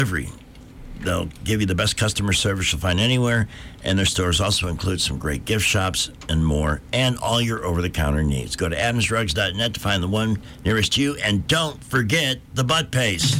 They'll give you the best customer service you'll find anywhere, and their stores also include some great gift shops and more, and all your over-the-counter needs. Go to adamsrugs.net to find the one nearest you, and don't forget the butt paste.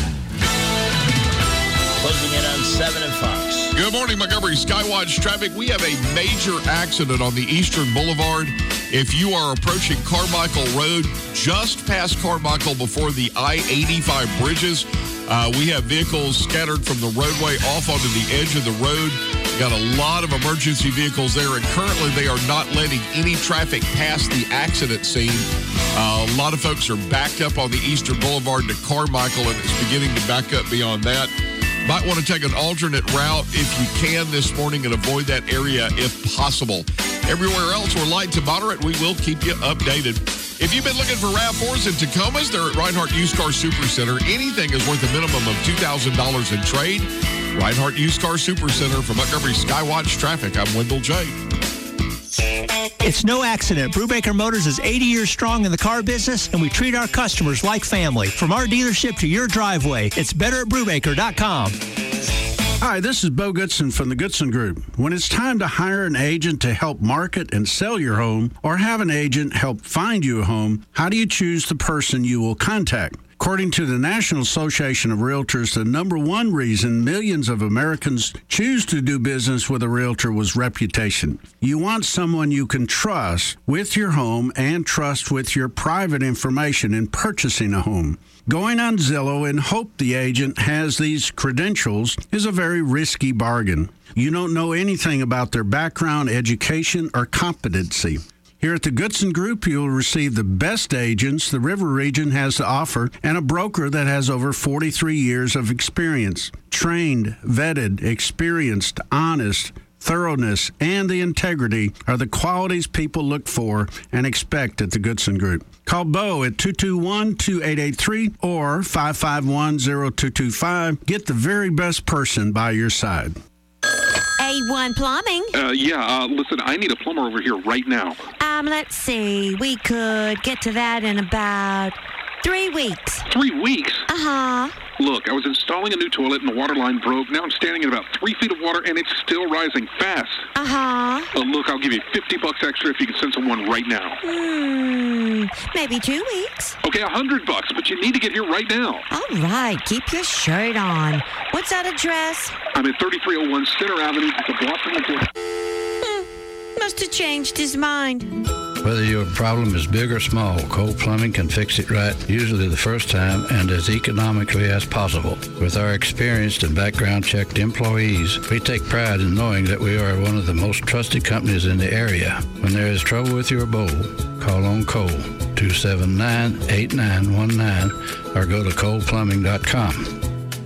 Closing in on 7 and Fox. Good morning, Montgomery Skywatch traffic. We have a major accident on the Eastern Boulevard. If you are approaching Carmichael Road, just past Carmichael before the I-85 bridges, we have vehicles scattered from the roadway off onto the edge of the road. Got a lot of emergency vehicles there, and currently they are not letting any traffic past the accident scene. A lot of folks are backed up on the Eastern Boulevard to Carmichael, and it's beginning to back up beyond that. Might want to take an alternate route if you can this morning and avoid that area if possible. Everywhere else, we're light to moderate. We will keep you updated. If you've been looking for RAV4s and Tacomas, they're at Reinhardt Used Car Supercenter. Anything is worth a minimum of $2,000 in trade. Reinhardt Used Car Supercenter. For Montgomery Skywatch Traffic, I'm Wendell J. It's no accident. Brubaker Motors is 80 years strong in the car business, and we treat our customers like family. From our dealership to your driveway, it's better at Brubaker.com. Hi, this is Bo Goodson from the Goodson Group. When it's time to hire an agent to help market and sell your home, or have an agent help find you a home, how do you choose the person you will contact? According to the National Association of Realtors, the number one reason millions of Americans choose to do business with a realtor was reputation. You want someone you can trust with your home and trust with your private information in purchasing a home. Going on Zillow and hope the agent has these credentials is a very risky bargain. You don't know anything about their background, education, or competency. Here at the Goodson Group, you'll receive the best agents the River Region has to offer and a broker that has over 43 years of experience. Trained, vetted, experienced, honest, thoroughness, and the integrity are the qualities people look for and expect at the Goodson Group. Call Bo at 221-2883 or 551-0225. Get the very best person by your side. A1 Plumbing. Listen, I need a plumber over here right now. Let's see. We could get to that in about 3 weeks. 3 weeks? Uh-huh. Look, I was installing a new toilet and the water line broke. Now I'm standing in about 3 feet of water and it's still rising fast. Uh-huh. Look, I'll give you $50 extra if you can send someone right now. Maybe 2 weeks. Okay, $100, but you need to get here right now. All right, keep your shirt on. What's that address? I'm at 3301 Center Avenue, just a block from the door. Must have changed his mind. Whether your problem is big or small, Cole Plumbing can fix it right, usually the first time and as economically as possible. With our experienced and background-checked employees, we take pride in knowing that we are one of the most trusted companies in the area. When there is trouble with your bowl, call on Cole, 279-8919, or go to coleplumbing.com.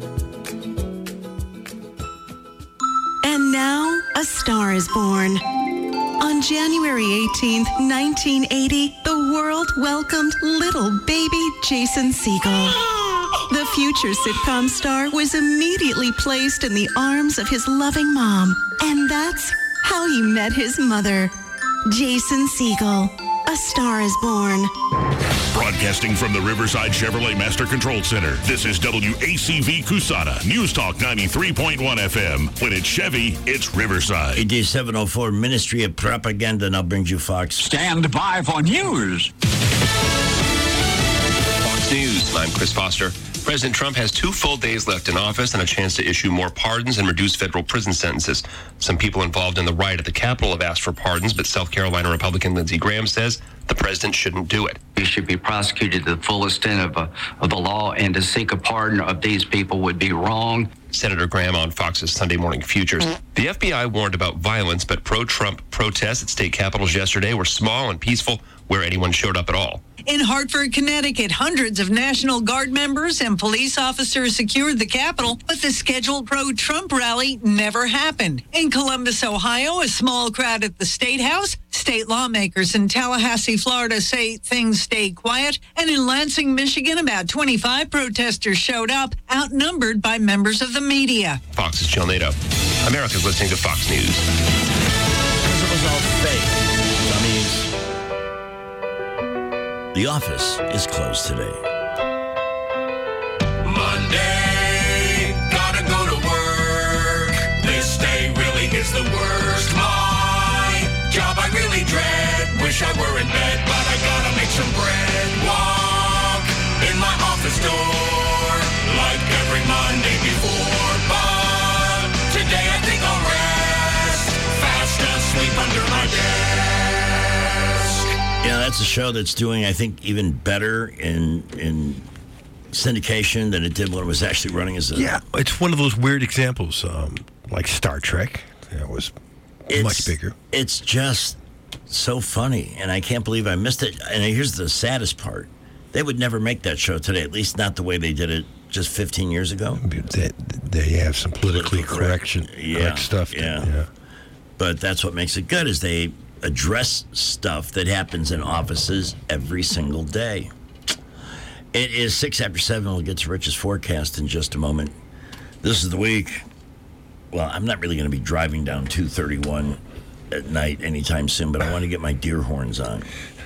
And now, a star is born. On January 18th, 1980, the world welcomed little baby Jason Segel. The future sitcom star was immediately placed in the arms of his loving mom, and that's how he met his mother. Jason Segel, A Star is Born. Broadcasting from the Riverside Chevrolet Master Control Center, this is WACV Cusana, News Talk 93.1 FM. When it's Chevy, it's Riverside. AD 704, Ministry of Propaganda now brings you Fox. Stand by for news. Fox News, I'm Chris Foster. President Trump has 2 full days left in office and a chance to issue more pardons and reduce federal prison sentences. Some people involved in the riot at the Capitol have asked for pardons, but South Carolina Republican Lindsey Graham says the president shouldn't do it. He should be prosecuted to the full extent of the law, and to seek a pardon of these people would be wrong. Senator Graham on Fox's Sunday Morning Futures. The FBI warned about violence, but pro-Trump protests at state capitals yesterday were small and peaceful where anyone showed up at all. In Hartford, Connecticut, hundreds of National Guard members and police officers secured the Capitol, but the scheduled pro-Trump rally never happened. In Columbus, Ohio, a small crowd at the State House. State lawmakers in Tallahassee, Florida say things stayed quiet. And in Lansing, Michigan, about 25 protesters showed up, outnumbered by members of the media. Fox's Jill Nato. America's listening to Fox News. Because it was all fake. The office is closed today. Monday, show that's doing, I think, even better in syndication than it did when it was actually running as a... Yeah, it's one of those weird examples, like Star Trek. It was much bigger. It's just so funny, and I can't believe I missed it. And here's the saddest part. They would never make that show today, at least not the way they did it just 15 years ago. They have some politically correct stuff. Yeah. But that's what makes it good, is they address stuff that happens in offices every single day. It is 6 after 7. We'll get to Rich's forecast in just a moment. This is the week. Well, I'm not really going to be driving down 231 at night anytime soon, but I want to get my deer horns on.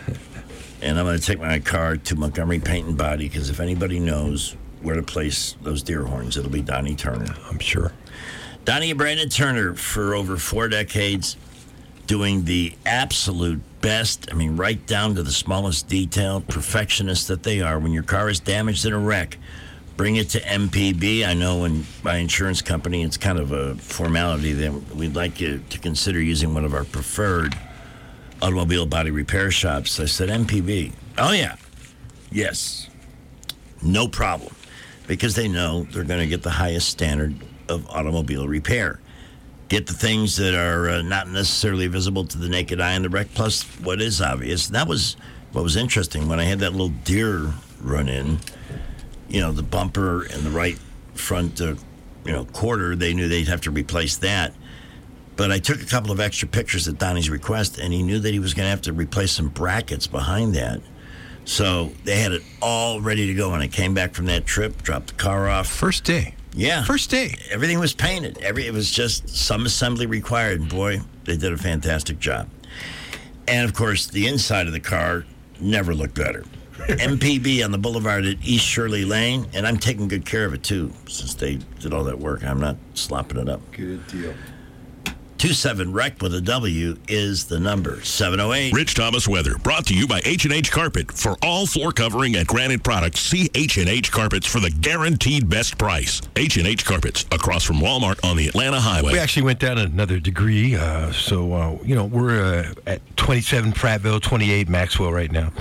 And I'm going to take my car to Montgomery Paint and Body, because if anybody knows where to place those deer horns, it'll be Donnie Turner. I'm sure. Donnie and Brandon Turner, for over 4 decades, doing the absolute best, I mean, right down to the smallest detail, perfectionists that they are. When your car is damaged in a wreck, bring it to MPB. I know in my insurance company, it's kind of a formality that we'd like you to consider using one of our preferred automobile body repair shops. I said, MPB. Oh, yeah. Yes. No problem. Because they know they're going to get the highest standard of automobile repair. Get the things that are not necessarily visible to the naked eye in the wreck, plus what is obvious. And that was what was interesting. When I had that little deer run in, the bumper and the right front, quarter, they knew they'd have to replace that. But I took a couple of extra pictures at Donnie's request, and he knew that he was going to have to replace some brackets behind that. So they had it all ready to go. When I came back from that trip, dropped the car off. First day. Yeah. First day. Everything was painted. It was just some assembly required. And boy, they did a fantastic job. And, of course, the inside of the car never looked better. MPB on the boulevard at East Shirley Lane, and I'm taking good care of it, too, since they did all that work. I'm not slopping it up. Good deal. 27-REC with a W is the number. 708. Rich Thomas weather brought to you by H&H Carpet. For all floor covering and granite products, see H&H Carpets for the guaranteed best price. H&H Carpets, across from Walmart on the Atlanta Highway. We actually went down another degree, so we're at 27 Prattville, 28 Maxwell right now.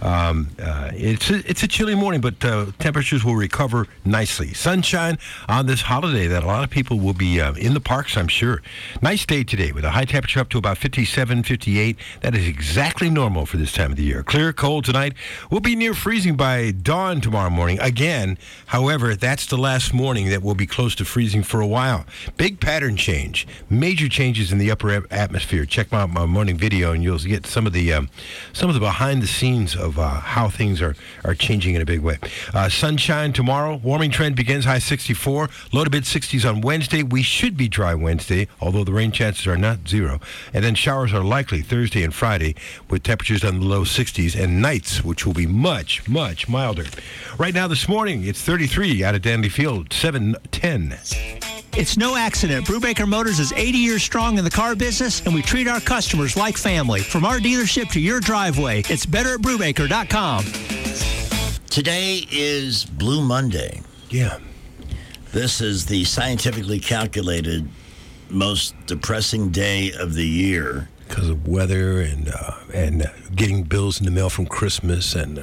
It's a chilly morning, but temperatures will recover nicely. Sunshine on this holiday that a lot of people will be in the parks, I'm sure. Nice day today with a high temperature up to about 57, 58. That is exactly normal for this time of the year. Clear, cold tonight. We'll be near freezing by dawn tomorrow morning. Again, however, that's the last morning that we'll be close to freezing for a while. Big pattern change. Major changes in the upper atmosphere. Check out my morning video and you'll get some of the behind the scenes of how things are changing in a big way. Sunshine tomorrow. Warming trend begins high 64. Low to mid 60s on Wednesday. We should be dry Wednesday, although the rain chances are not zero. And then showers are likely Thursday and Friday with temperatures on the low 60s and nights, which will be much, much milder. Right now this morning, it's 33 out of Danley Field, 710. It's no accident. Brubaker Motors is 80 years strong in the car business, and we treat our customers like family. From our dealership to your driveway, it's better at Brubaker.com. Today is Blue Monday. Yeah. This is the scientifically calculated most depressing day of the year. Because of weather and getting bills in the mail from Christmas, and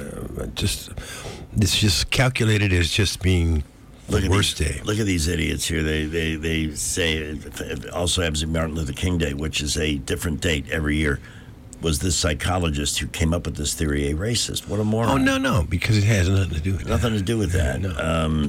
it's just calculated as just being the worst day. Look at these idiots here. They say it also happens in Martin Luther King Day, which is a different date every year. Was this psychologist who came up with this theory a racist? What a moron. Oh, no, because it has nothing to do with that. Nothing to do with that. No.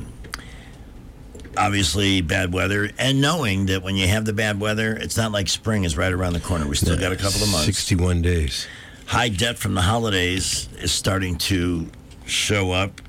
Obviously, bad weather, and knowing that when you have the bad weather, it's not like spring is right around the corner. We still got a couple of months. 61 days. High debt from the holidays is starting to show up.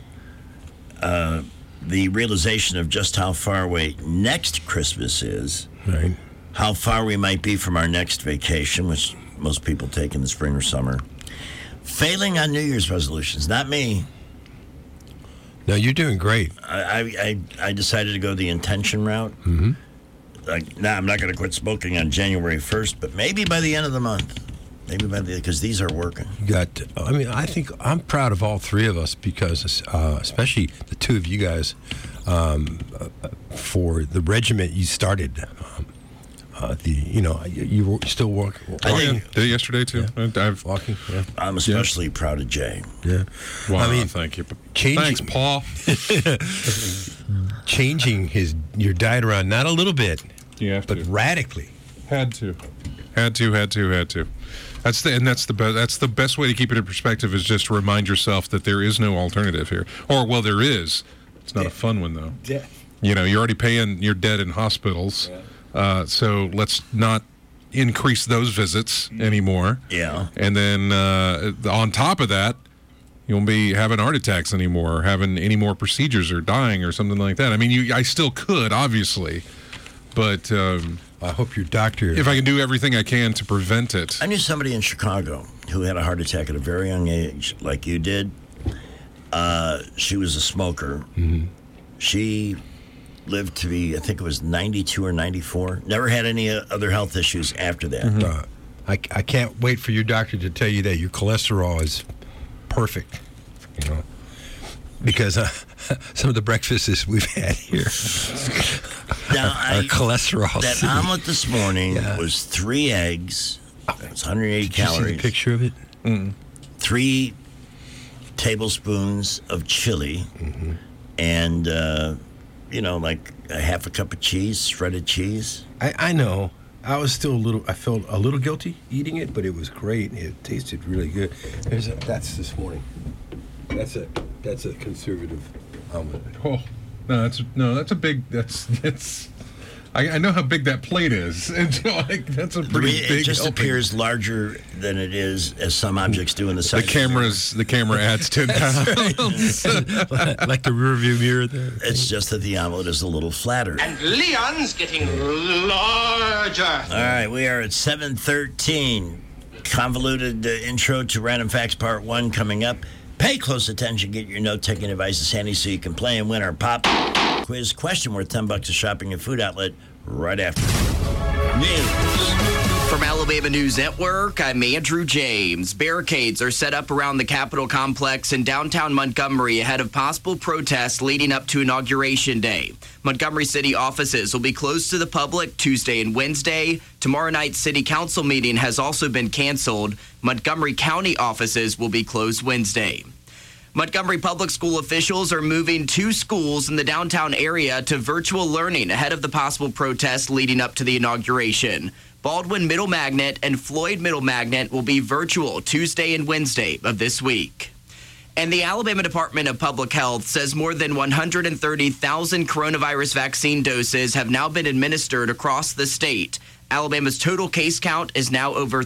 The realization of just how far away next Christmas is. Right. How far we might be from our next vacation, which most people take in the spring or summer. Failing on New Year's resolutions. Not me. No, you're doing great. I decided to go the intention route. Mm-hmm. I'm not going to quit smoking on January 1st, but maybe by the end of the month. Because these are working. I think I'm proud of all three of us because, especially the two of you guys, for the regiment you started. you still walking. Did it yesterday too. Yeah. I've walking. Yeah. I'm especially proud of Jay. Yeah. Wow, thank you. Thanks, Paul. Changing your diet around, not a little bit, but radically. Had to. That's the best way to keep it in perspective is just to remind yourself that there is no alternative here. Or, well, there is. It's not a fun one, though. Yeah. You're already paying your debt in hospitals. Yeah. So let's not increase those visits anymore. Yeah. And then on top of that, you won't be having heart attacks anymore, or having any more procedures or dying or something like that. I mean, I still could, obviously, but I hope your doctor... If I can do everything I can to prevent it. I knew somebody in Chicago who had a heart attack at a very young age, like you did. She was a smoker. Mm-hmm. She lived to be, I think it was 92 or 94. Never had any other health issues after that. Mm-hmm. I can't wait for your doctor to tell you that your cholesterol is perfect, because some of the breakfasts we've had here are cholesterol. That omelet this morning was 3 eggs. It's 180 calories. Did you see the picture of it? Mm. 3 tablespoons of chili, and like a half a cup of cheese, shredded cheese. I know. I felt a little guilty eating it, but it was great. It tasted really good. That's this morning. That's a conservative omelet. Oh, that's a big. I know how big that plate is. And so that's a pretty big. It just appears larger than it is, as some objects do in the side. The camera adds 10 pounds. Like the rearview mirror there. It's just that the omelet is a little flatter. And Leon's getting larger. All right, we are at 7:13. Convoluted intro to Random Facts Part 1 coming up. Pay close attention, get your note-taking devices handy so you can play and win our pop quiz question worth $10 at shopping and food outlet right after news. From Alabama News Network, I'm Andrew James. Barricades are set up around the Capitol complex in downtown Montgomery ahead of possible protests leading up to Inauguration Day. Montgomery City offices will be closed to the public Tuesday and Wednesday. Tomorrow night's City Council meeting has also been canceled. Montgomery County offices will be closed Wednesday. Montgomery Public School officials are moving 2 schools in the downtown area to virtual learning ahead of the possible protests leading up to the inauguration. Baldwin Middle Magnet and Floyd Middle Magnet will be virtual Tuesday and Wednesday of this week. And the Alabama Department of Public Health says more than 130,000 coronavirus vaccine doses have now been administered across the state. Alabama's total case count is now over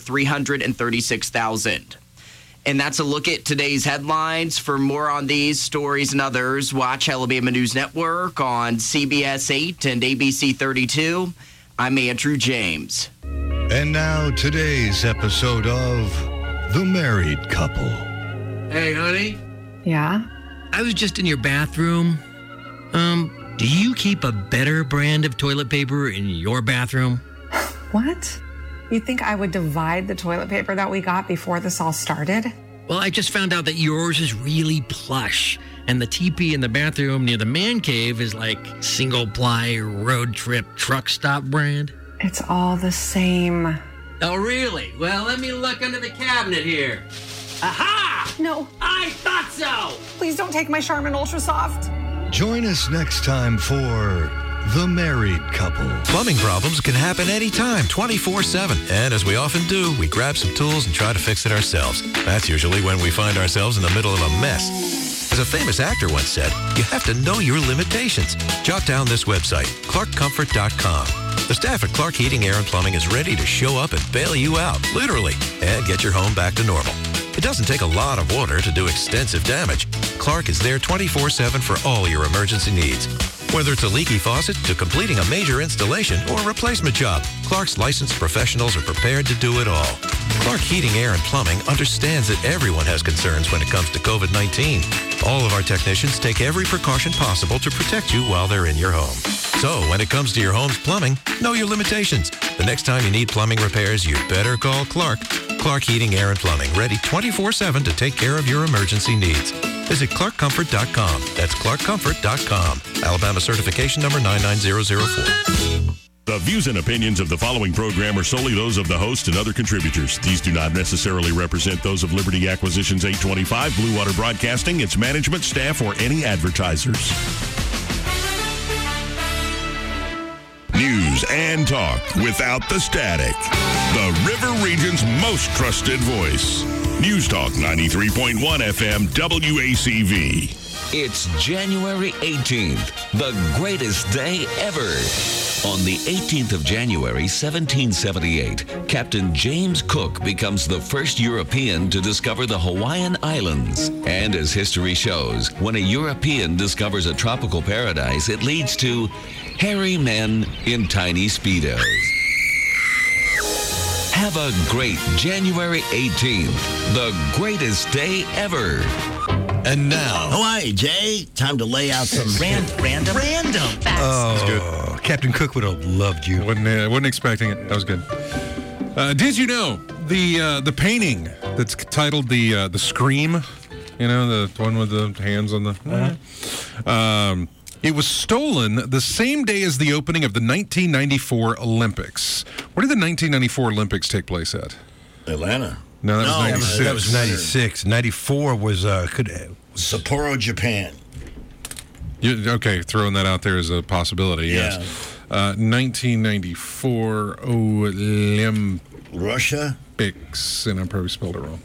336,000. And that's a look at today's headlines. For more on these stories and others, watch Alabama News Network on CBS 8 and ABC 32. I'm Andrew James. And now today's episode of The Married Couple. Hey, honey. Yeah? I was just in your bathroom. Do you keep a better brand of toilet paper in your bathroom? What? You think I would divide the toilet paper that we got before this all started? Well, I just found out that yours is really plush, and the teepee in the bathroom near the man cave is like single-ply road trip truck stop brand. It's all the same. Oh, really? Well, let me look under the cabinet here. Aha! No. I thought so! Please don't take my Charmin Ultra Soft. Join us next time for The Married Couple. Plumbing problems can happen anytime, 24/7. And as we often do, we grab some tools and try to fix it ourselves. That's usually when we find ourselves in the middle of a mess. As a famous actor once said, you have to know your limitations. Jot down this website, ClarkComfort.com. The staff at Clark Heating, Air, and Plumbing is ready to show up and bail you out, literally, and get your home back to normal. It doesn't take a lot of water to do extensive damage. Clark is there 24/7 for all your emergency needs. Whether it's a leaky faucet to completing a major installation or a replacement job, Clark's licensed professionals are prepared to do it all. Clark Heating, Air, and Plumbing understands that everyone has concerns when it comes to COVID-19. All of our technicians take every precaution possible to protect you while they're in your home. So when it comes to your home's plumbing, know your limitations. The next time you need plumbing repairs, you better call Clark. Clark Heating, Air, and Plumbing, ready 24/7 to take care of your emergency needs. Visit ClarkComfort.com. That's ClarkComfort.com. Alabama certification number 99004. The views and opinions of the following program are solely those of the host and other contributors. These do not necessarily represent those of Liberty Acquisitions 825, Blue Water Broadcasting, its management, staff, or any advertisers. News and talk without the static. The River Region's most trusted voice. News Talk 93.1 FM WACV. It's January 18th, the greatest day ever. On the 18th of January, 1778, Captain James Cook becomes the first European to discover the Hawaiian Islands. And as history shows, when a European discovers a tropical paradise, it leads to hairy men in tiny Speedos. Have a great January 18th, the greatest day ever. And now, Hawaii, Jay, time to lay out some random facts. Oh, good. Captain Cook would have loved you. Wasn't expecting it. That was good. Did you know the painting that's titled the Scream? You know, the one with the hands on the. It was stolen the same day as the opening of the 1994 Olympics. Where did the 1994 Olympics take place at? Atlanta. No, that was 96. That was 96. 94 was Sapporo, Japan. Okay, throwing that out there as a possibility. Yeah. Yes. 1994 Olympics. Russia. And I probably spelled it wrong.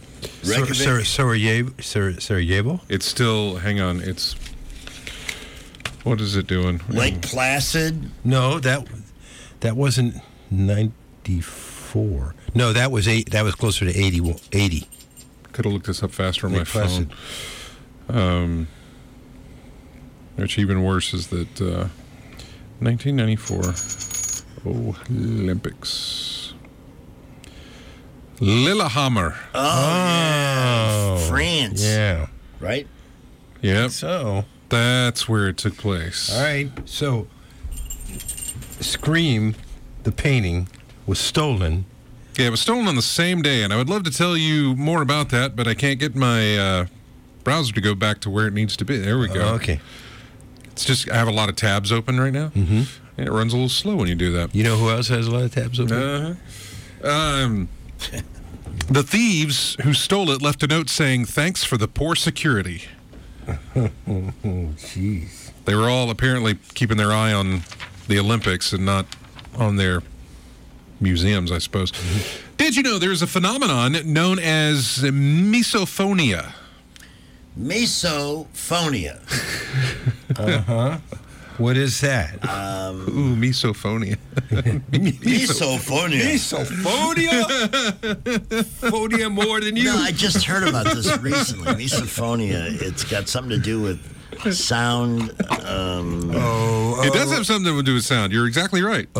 Sarajevo. It's still. Hang on. It's. What is it doing? Lake Placid. No, that wasn't 94. No, that was closer to 80. 80. Could have looked this up faster on my Placid. phone. Which even worse is that 1994 Olympics. Lillehammer. Oh, yeah. France. Yeah. Right? Yep. So that's where it took place. All right. So Scream, the painting, was stolen. Yeah, it was stolen on the same day, and I would love to tell you more about that, but I can't get my browser to go back to where it needs to be. There we go. Okay. It's just, I have a lot of tabs open right now, and it runs a little slow when you do that. You know who else has a lot of tabs open? The thieves who stole it left a note saying, "Thanks for the poor security." Jeez. They were all apparently keeping their eye on the Olympics and not on their museums, I suppose. Did you know there's a phenomenon known as misophonia? Misophonia. What is that? Ooh, misophonia. Misophonia. Phonia more than you. No, I just heard about this recently. Misophonia. It's got something to do with sound. It does have something to do with sound. You're exactly right.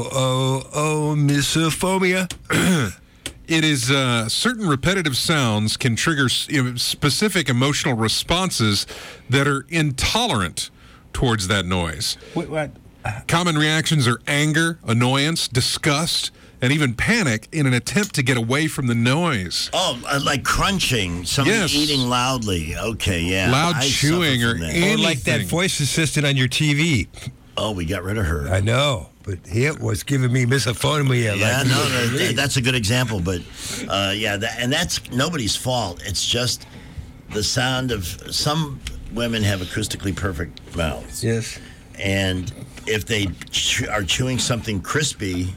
Misophonia. It is certain repetitive sounds can trigger specific emotional responses that are intolerant towards that noise. What? Common reactions are anger, annoyance, disgust, and even panic in an attempt to get away from the noise. Oh, like crunching, somebody eating loudly. Okay, yeah. Loud chewing or anything. Or like that voice assistant on your TV. Oh, we got rid of her. I know, but it was giving me misophonia. Yeah, that's a good example. But, and that's nobody's fault. It's just the sound of some women have acoustically perfect mouths. Yes. And if they are chewing something crispy,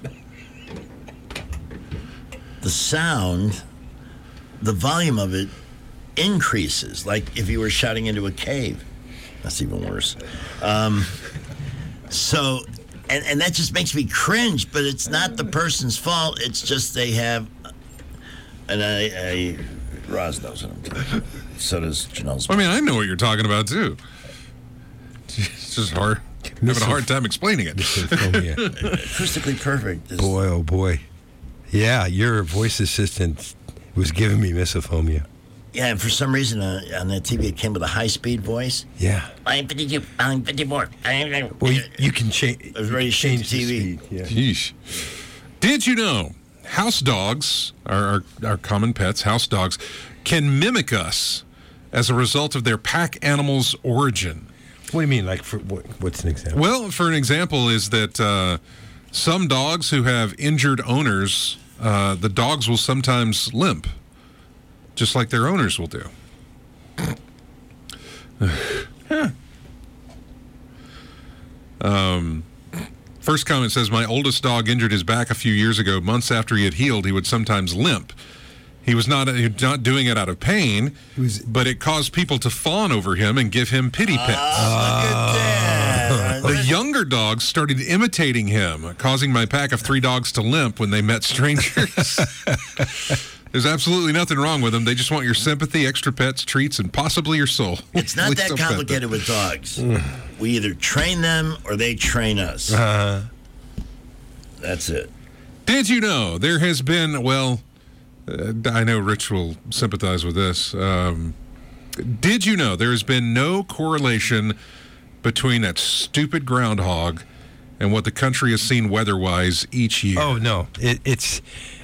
the sound, the volume of it increases. Like if you were shouting into a cave. That's even worse. So, and that just makes me cringe, but it's not the person's fault. It's just they have, and Roz knows what I'm talking about. So does Janelle's. I mean, I know what you're talking about, too. It's just hard. Having a hard time explaining it. Acoustically perfect. Boy, oh boy. Yeah, your voice assistant was giving me misophonia. Yeah, and for some reason on that TV it came with a high-speed voice. Yeah. I'm 52. I'm 54. Well, you can change. I was ready to change the TV. Yeah. Yeesh. Did you know house dogs, our common pets, house dogs, can mimic us as a result of their pack animal's origin? What do you mean? Like, what's an example? Well, for an example is that Some dogs who have injured owners, the dogs will sometimes limp, just like their owners will do. First comment says, my oldest dog injured his back a few years ago. Months after he had healed, he would sometimes limp. He was not doing it out of pain, but it caused people to fawn over him and give him pity pets. Look at that. The younger dogs started imitating him, causing my pack of 3 dogs to limp when they met strangers. There's absolutely nothing wrong with them. They just want your sympathy, extra pets, treats, and possibly your soul. It's not that complicated with dogs. We either train them or they train us. That's it. Did you know there has been, I know Rich will sympathize with this. Did you know there has been no correlation between that stupid groundhog and what the country has seen weather-wise each year? Oh, no. It's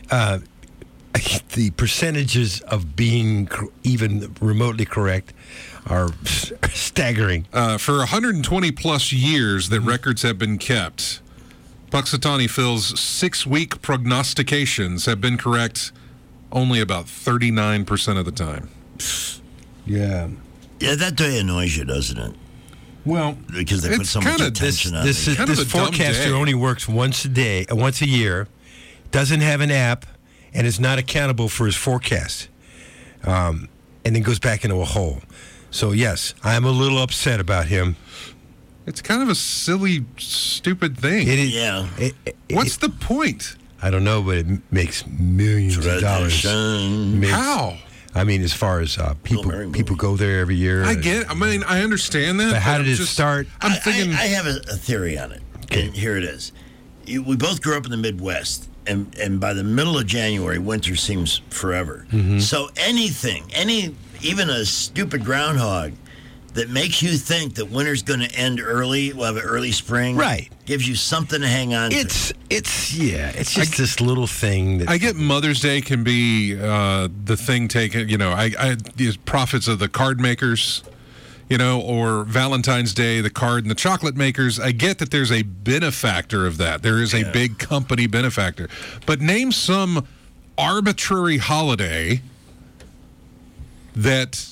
the percentages of being even remotely correct are staggering. For 120-plus years that records have been kept, Puxatawny Phil's 6-week prognostications have been correct only about 39% of the time. Yeah. Yeah, that day annoys you, doesn't it? Well, because they put so much attention on it. This forecaster only works once a year, doesn't have an app, and is not accountable for his forecast, and then goes back into a hole. So, yes, I'm a little upset about him. It's kind of a silly, stupid thing. It is. Yeah. What's the point? I don't know, but it makes millions of dollars. How? I mean, as far as people go there every year. I get it. I mean, I understand that. But how did it start? I'm thinking. I have a theory on it. Okay. And here it is. We both grew up in the Midwest, and by the middle of January, winter seems forever. Mm-hmm. So even a stupid groundhog that makes you think that winter's going to end early, we'll have an early spring. Right. Gives you something to hang on to. It's just this little thing. I get Mother's Day can be the thing taken, these profits of the card makers, or Valentine's Day, the card and the chocolate makers. I get that there's a benefactor of that. There is a big company benefactor. But name some arbitrary holiday that...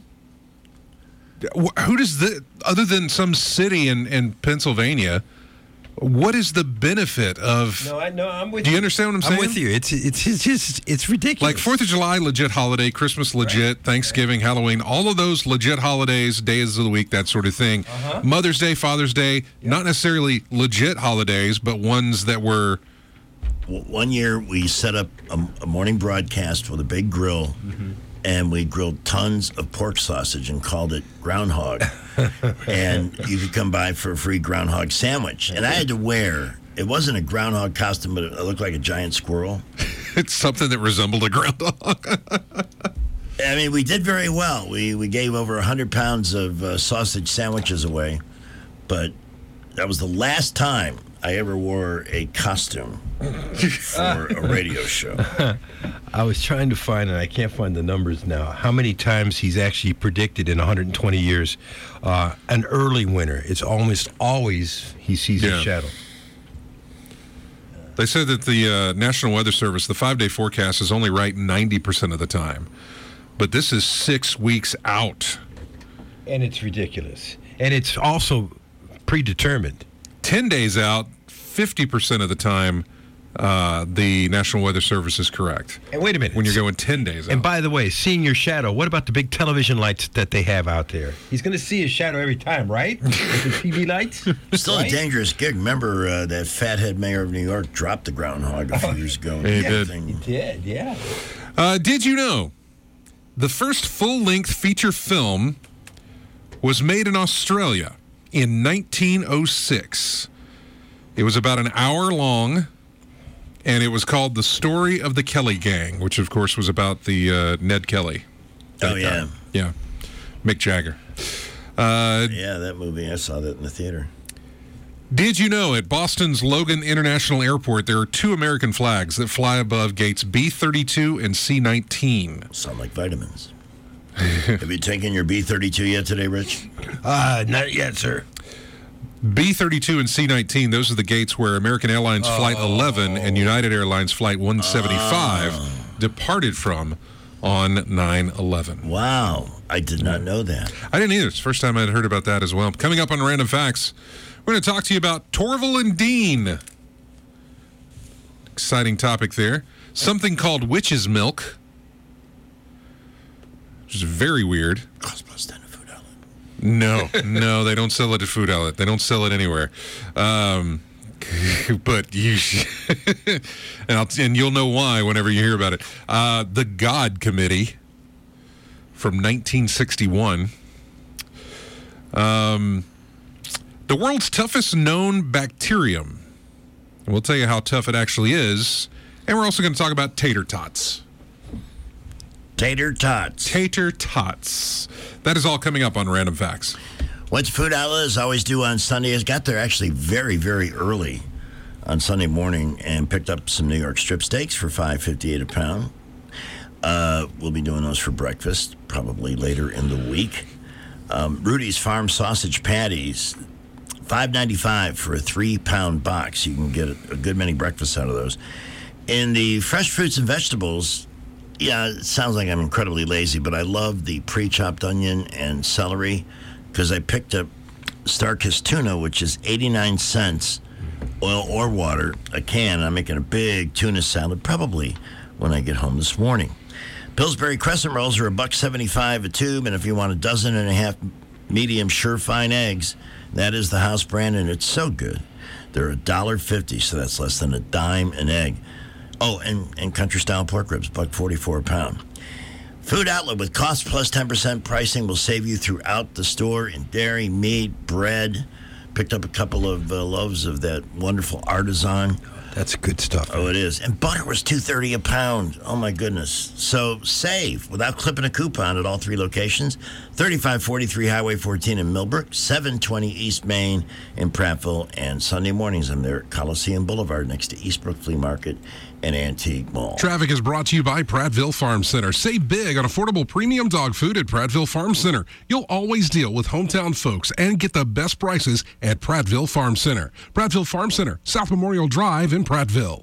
Who does other than some city in Pennsylvania, what is the benefit of? No, I'm with you. Do you understand what I'm saying? I'm with you. It's ridiculous. Like 4th of July, legit holiday. Christmas, legit. Right. Thanksgiving, Halloween, all of those legit holidays, days of the week, that sort of thing. Uh-huh. Mother's Day, Father's Day, not necessarily legit holidays, but ones that were. One year we set up a morning broadcast with a big grill. Mm-hmm. And we grilled tons of pork sausage and called it Groundhog. And you could come by for a free groundhog sandwich. And I had to wear, it wasn't a groundhog costume, but it looked like a giant squirrel. It's something that resembled a groundhog. I mean, we did very well. We gave over 100 pounds of sausage sandwiches away. But that was the last time I ever wore a costume for a radio show. I was trying to find, and I can't find the numbers now, how many times he's actually predicted in 120 years an early winter. It's almost always he sees a shadow. They said that the National Weather Service, the 5-day forecast, is only right 90% of the time. But this is 6 weeks out. And it's ridiculous. And it's also predetermined. 10 days out, 50% of the time, the National Weather Service is correct. And wait a minute. When you're going 10 days out. And by the way, seeing your shadow, what about the big television lights that they have out there? He's going to see his shadow every time, right? With the TV lights? Still right? a dangerous gig. Remember that fathead mayor of New York dropped the groundhog a few years ago. He did, yeah. Did you know the first full-length feature film was made in Australia in 1906? It was about an hour long, and it was called The Story of the Kelly Gang, which, of course, was about the Ned Kelly. Oh, yeah. Yeah. Mick Jagger. Yeah, that movie. I saw that in the theater. Did you know at Boston's Logan International Airport there are 2 American flags that fly above gates B-32 and C-19? Sound like vitamins. Have you taken your B-32 yet today, Rich? Not yet, sir. B-32 and C-19, those are the gates where American Airlines Flight 11 and United Airlines Flight 175 departed from on 9/11. Wow. I did not know that. I didn't either. It's the first time I'd heard about that as well. Coming up on Random Facts, we're going to talk to you about Torval and Dean. Exciting topic there. Something called witch's milk, which is very weird. Cost plus 10 at food outlet. No, they don't sell it at food outlet. They don't sell it anywhere. But you and you'll know why whenever you hear about it. The God Committee from 1961. The world's toughest known bacterium. And we'll tell you how tough it actually is. And we're also going to talk about tater tots. Tater tots. Tater tots. That is all coming up on Random Facts. What's Food Outlet, as I always do on Sunday, got there actually very, very early on Sunday morning and picked up some New York strip steaks for $5.58 a pound. We'll be doing those for breakfast, probably later in the week. Rudy's Farm Sausage Patties, $5.95 for a 3-pound box. You can get a good many breakfasts out of those. In the fresh fruits and vegetables, yeah, it sounds like I'm incredibly lazy, but I love the pre-chopped onion and celery because I picked up Star-Kissed tuna, which is 89 cents, oil or water, a can. I'm making a big tuna salad probably when I get home this morning. Pillsbury Crescent Rolls are $1.75 a tube, and if you want a dozen and a half medium Sure-Fine eggs, that is the house brand, and it's so good. They're $1.50, so that's less than a dime an egg. Oh, and country-style pork ribs, $1.44 a pound. Food Outlet with cost plus 10% pricing will save you throughout the store in dairy, meat, bread. Picked up a couple of loaves of that wonderful artisan. That's good stuff. Oh, it is. And butter was $2.30 a pound. Oh, my goodness. So save without clipping a coupon at all three locations. 3543 Highway 14 in Millbrook, 720 East Main in Prattville, and Sunday mornings I'm there at Coliseum Boulevard next to Eastbrook Flea Market and Antique Mall. Traffic is brought to you by Prattville Farm Center. Save big on affordable premium dog food at Prattville Farm Center. You'll always deal with hometown folks and get the best prices at Prattville Farm Center. Prattville Farm Center, South Memorial Drive in Prattville.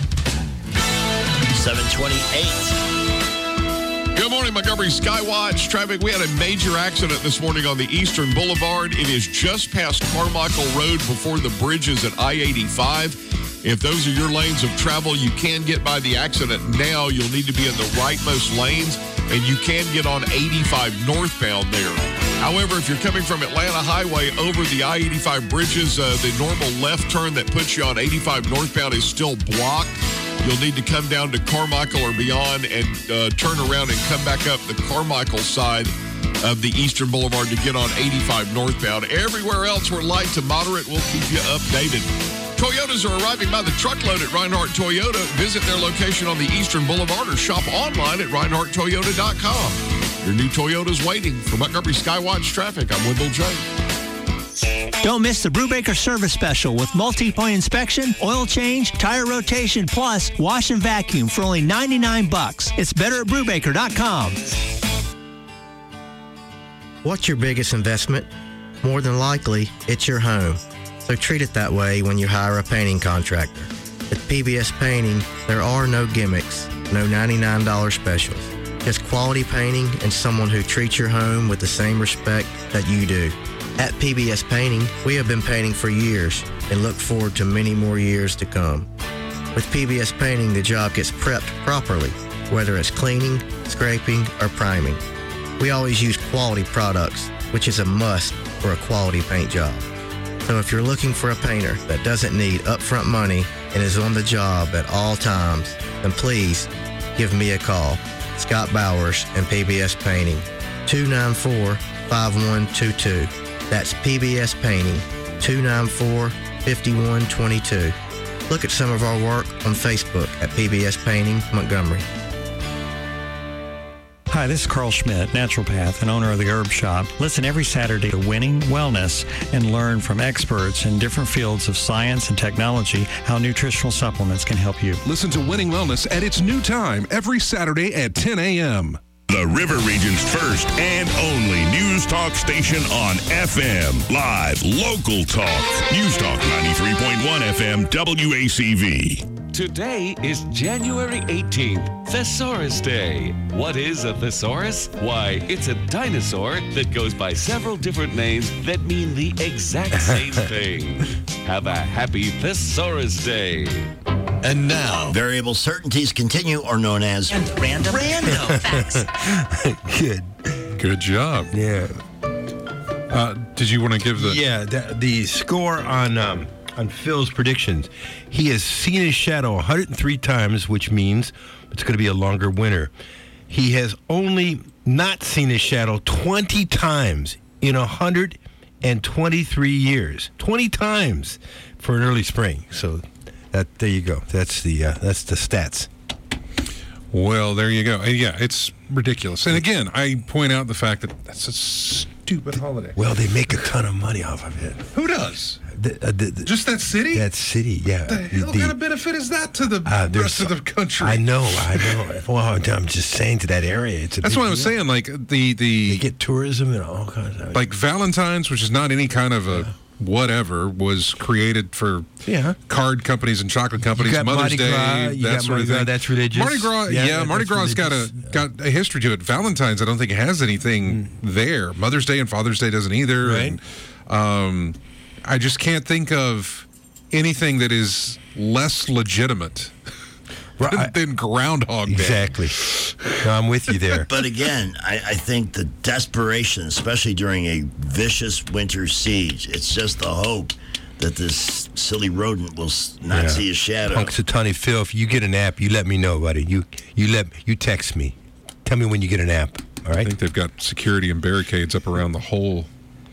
728. Good morning, Montgomery Skywatch traffic. We had a major accident this morning on the Eastern Boulevard. It is just past Carmichael Road before the bridges at I-85. If those are your lanes of travel, you can get by the accident now. You'll need to be in the rightmost lanes, and you can get on 85 northbound there. However, if you're coming from Atlanta Highway over the I-85 bridges, the normal left turn that puts you on 85 northbound is still blocked. You'll need to come down to Carmichael or beyond and turn around and come back up the Carmichael side of the Eastern Boulevard to get on 85 northbound. Everywhere else where light to moderate, we'll keep you updated. Toyotas are arriving by the truckload at Reinhardt Toyota. Visit their location on the Eastern Boulevard or shop online at ReinhardtToyota.com. Your new Toyota's waiting. For Montgomery Skywatch traffic, I'm Wendell J. Don't miss the Brubaker Service Special with multi-point inspection, oil change, tire rotation, plus wash and vacuum for only $99. It's better at Brubaker.com. What's your biggest investment? More than likely, it's your home. So treat it that way when you hire a painting contractor. At PBS Painting, there are no gimmicks, no $99 specials. Just quality painting and someone who treats your home with the same respect that you do. At PBS Painting, we have been painting for years and look forward to many more years to come. With PBS Painting, the job gets prepped properly, whether it's cleaning, scraping, or priming. We always use quality products, which is a must for a quality paint job. So if you're looking for a painter that doesn't need upfront money and is on the job at all times, then please give me a call. Scott Bowers and PBS Painting, 294-5122. That's PBS Painting, 294-5122. Look at some of our work on Facebook at PBS Painting Montgomery. Hi, this is Carl Schmidt, naturopath and owner of the Herb Shop. Listen every Saturday to Winning Wellness and learn from experts in different fields of science and technology how nutritional supplements can help you. Listen to Winning Wellness at its new time every Saturday at 10 a.m. the River Region's first and only news talk station on FM. Live, local talk. News Talk 93.1 FM WACV. Today is January 18th, Thesaurus Day. What is a thesaurus? Why, it's a dinosaur that goes by several different names that mean the exact same thing. Have a happy Thesaurus Day. And now, variable certainties continue, or known as random facts. Good job. Yeah. Did you want to give the... Yeah, the score on Phil's predictions. He has seen his shadow 103 times, which means it's going to be a longer winter. He has only not seen his shadow 20 times in 123 years. 20 times for an early spring. So there you go. That's the stats. Well, there you go. Yeah, it's ridiculous. And again, I point out the fact that that's a stupid holiday. Well, they make a ton of money off of it. Who does? Just that city? That city, yeah. What the hell kind of benefit is that to the rest of the country? I know. Well, I'm just saying, to that area, that's what I was saying. Like they get tourism and all kinds of. Like Valentine's, which is not any kind of a whatever, was created for card companies and chocolate companies. Mother's Day, that sort of thing. That's religious. Mardi Gras, Mardi Gras got a history to it. Valentine's, I don't think it has anything there. Mother's Day and Father's Day doesn't either. Right. And, I just can't think of anything that is less legitimate than Groundhog Day. Exactly. No, I'm with you there. But again, I think the desperation, especially during a vicious winter siege, it's just the hope that this silly rodent will not see a shadow. Punxsutawney Phil, if you get an app, you let me know, buddy. You text me. Tell me when you get an app. All right. I think they've got security and barricades up around the whole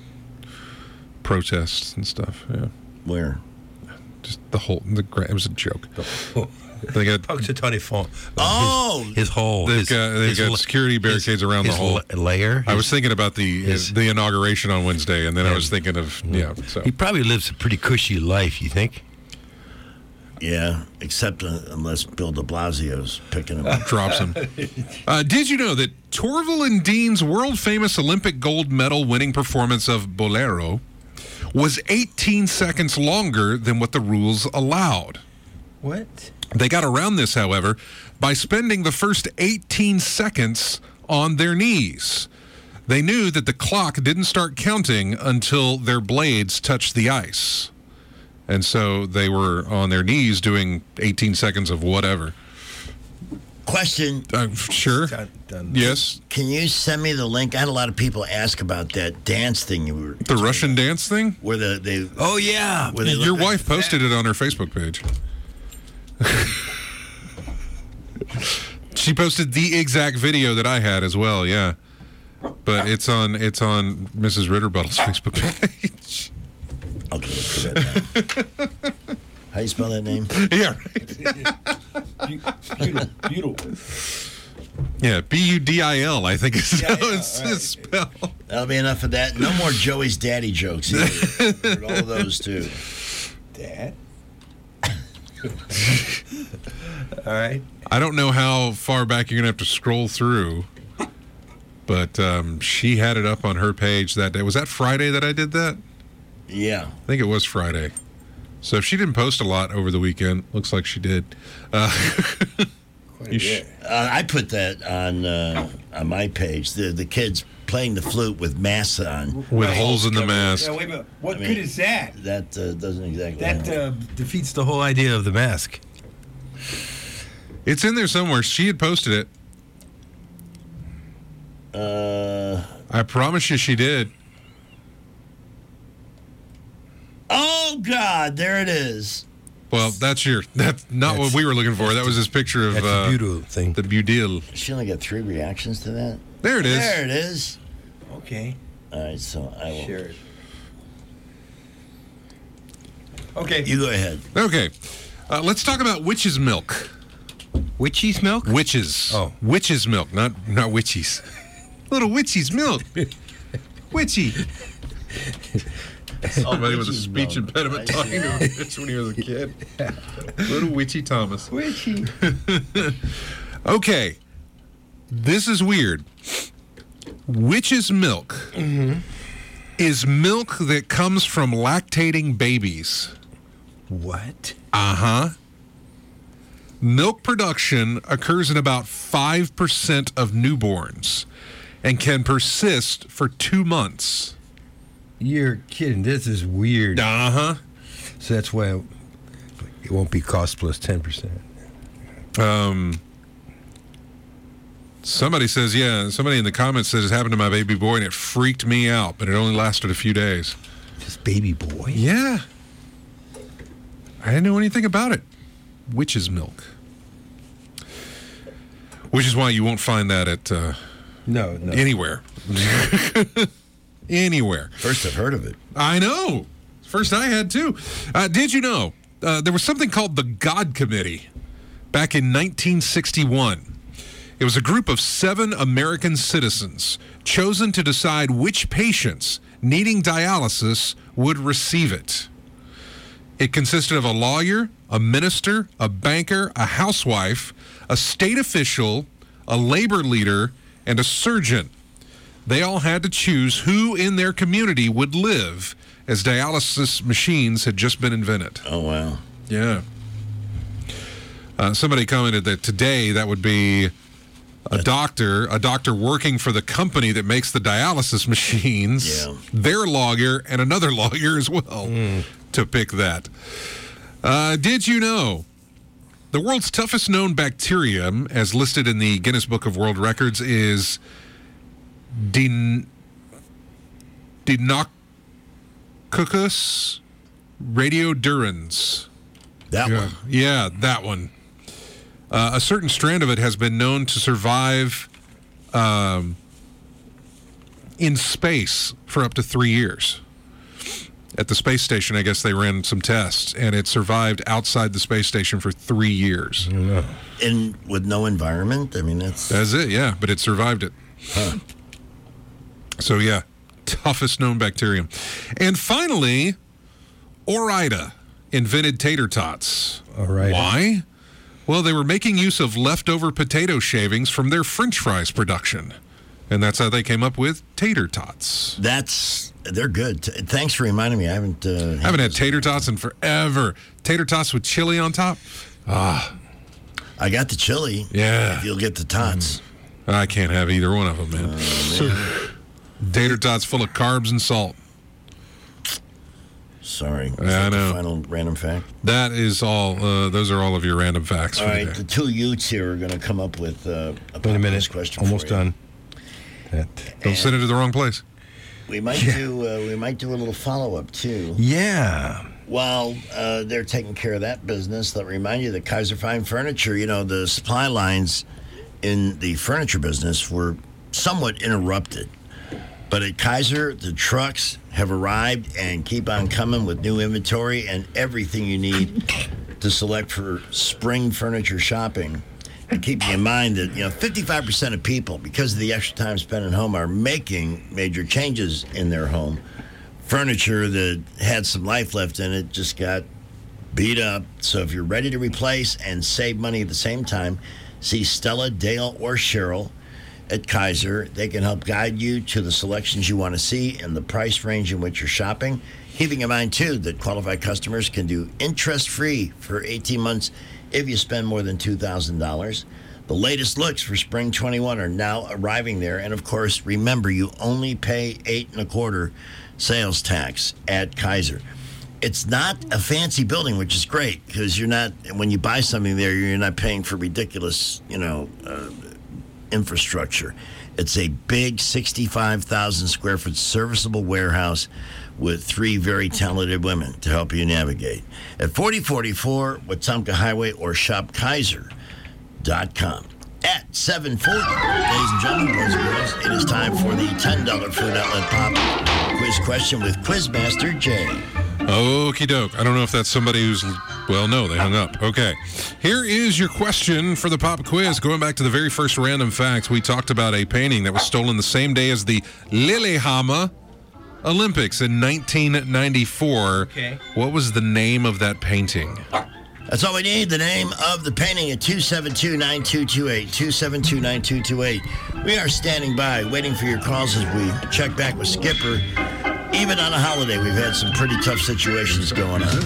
protests and stuff. Yeah. Where? Just it was a joke. They got Punxsutawney Phil. His hole. They've got security barricades around the whole layer. I was thinking about the inauguration on Wednesday, and then I was thinking of So he probably lives a pretty cushy life. You think? Yeah, except unless Bill de Blasio's picking him up. Drops him. Did you know that Torval and Dean's world-famous Olympic gold medal winning performance of Bolero was 18 seconds longer than what the rules allowed? What? They got around this, however, by spending the first 18 seconds on their knees. They knew that the clock didn't start counting until their blades touched the ice. And so they were on their knees doing 18 seconds of whatever. Question. Sure. Yes. Can you send me the link? I had a lot of people ask about that dance thing you were. The Russian dance thing? Where they. Oh, yeah. Where they Your wife posted it on her Facebook page. She posted the exact video that I had as well, yeah. But it's on Mrs. Ritterbuttle's Facebook page. Okay, look for that. How you spell that name? Yeah, right. Beautiful. Yeah, Budil, I think is how it's spelled. That'll be enough of that. No more Joey's daddy jokes either. Heard all of those too. Dad? All right. I don't know how far back you're going to have to scroll through, but she had it up on her page that day. Was that Friday that I did that? Yeah. I think it was Friday. So if she didn't post a lot over the weekend, looks like she did. I put that on my page. The kids playing the flute with masks on. With holes in the mask. Yeah, wait a minute. What good is that? That doesn't exactly... That defeats the whole idea of the mask. It's in there somewhere. She had posted it. I promise you she did. Oh, God, there it is. Well, that's not what we were looking for. That was his picture of the Budil thing. The Budil. She only got 3 reactions to that? There it is. There it is. Okay. All right, so I will share it. Okay. You go ahead. Okay. Let's talk about witch's milk. Witch's milk? Witches. Oh. Witch's milk, not witchies. Little witchy's milk. Witchy. Somebody with a speech impediment talking to a bitch when he was a kid. Little Witchy Thomas. Witchy. Okay. This is weird. Witch's milk is milk that comes from lactating babies. What? Uh-huh. Milk production occurs in about 5% of newborns and can persist for 2 months. You're kidding. This is weird. Uh-huh. So that's why it won't be cost plus 10%. Somebody says, somebody in the comments says it happened to my baby boy and it freaked me out, but it only lasted a few days. Just baby boy? Yeah. I didn't know anything about it. Witch's milk. Which is why you won't find that at no anywhere. Anywhere. First I've heard of it. I know. First I had too. Did you know there was something called the God Committee back in 1961? It was a group of 7 American citizens chosen to decide which patients needing dialysis would receive it. It consisted of a lawyer, a minister, a banker, a housewife, a state official, a labor leader, and a surgeon. They all had to choose who in their community would live, as dialysis machines had just been invented. Oh, wow. Yeah. Somebody commented that today that would be a doctor working for the company that makes the dialysis machines, their lawyer, and another lawyer as well to pick that. Did you know the world's toughest known bacterium, as listed in the Guinness Book of World Records, is Deinococcus radiodurans? That one? Yeah, that one. A certain strand of it has been known to survive in space for up to 3 years. At the space station, I guess they ran some tests, and it survived outside the space station for 3 years. And with no environment? I mean, that's it, yeah, but it survived it. Huh. So, yeah, toughest known bacterium. And finally, Ore-Ida invented tater tots. Ore-Ida. Why? Well, they were making use of leftover potato shavings from their French fries production. And that's how they came up with tater tots. They're good. Thanks for reminding me. I haven't had tater tots in forever. Tater tots with chili on top. I got the chili. Yeah. If you'll get the tots. I can't have either one of them, man. Tater tots full of carbs and salt. Sorry. I know. The final random fact? That is all. Those are all of your random facts. All right. The 2 Utes here are going to come up with a Wait a minute. question. Almost done. Don't send it to the wrong place. We might do a little follow-up, too. Yeah. While they're taking care of that business, let me remind you that Kaiser Fine Furniture, the supply lines in the furniture business were somewhat interrupted. But at Kaiser, the trucks have arrived and keep on coming with new inventory and everything you need to select for spring furniture shopping. And keeping in mind that 55% of people, because of the extra time spent at home, are making major changes in their home. Furniture that had some life left in it just got beat up. So if you're ready to replace and save money at the same time, see Stella, Dale, or Cheryl at Kaiser. They can help guide you to the selections you want to see and the price range in which you're shopping. Keeping in mind, too, that qualified customers can do interest-free for 18 months if you spend more than $2,000. The latest looks for Spring 21 are now arriving there. And, of course, remember, you only pay $8.25 sales tax at Kaiser. It's not a fancy building, which is great, because when you buy something there, you're not paying for ridiculous, infrastructure. It's a big 65,000 square foot serviceable warehouse with 3 very talented women to help you navigate. At 4044 Wetumpka Highway or shopkaiser.com. At 7:40, ladies and gentlemen, boys and girls, it is time for the $10 Food Outlet Pop Quiz question with Quizmaster Jay. Okie doke. I don't know if that's somebody who's... Well, no, they hung up. Okay. Here is your question for the Pop Quiz. Going back to the very first random facts, we talked about a painting that was stolen the same day as the Lillehammer Olympics in 1994. Okay. What was the name of that painting? That's all we need. The name of the painting at 272-9228. 272-9228. We are standing by, waiting for your calls as we check back with Skipper. Even on a holiday, we've had some pretty tough situations going on.